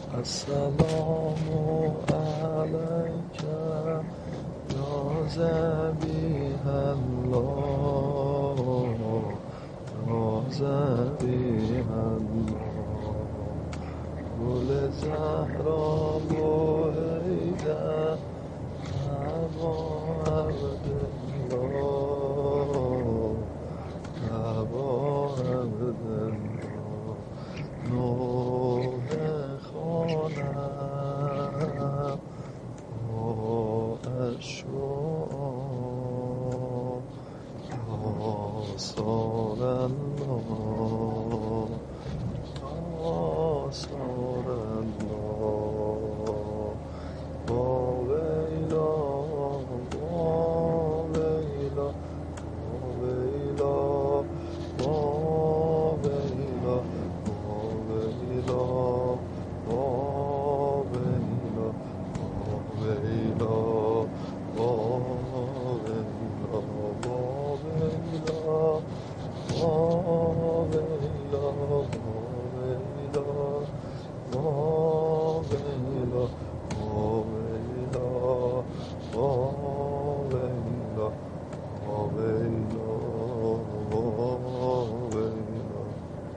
السلام عليك يا ذبيح الله يا ذبيح الله گل زهرا بریده هوا عبدالله هوا عبدالله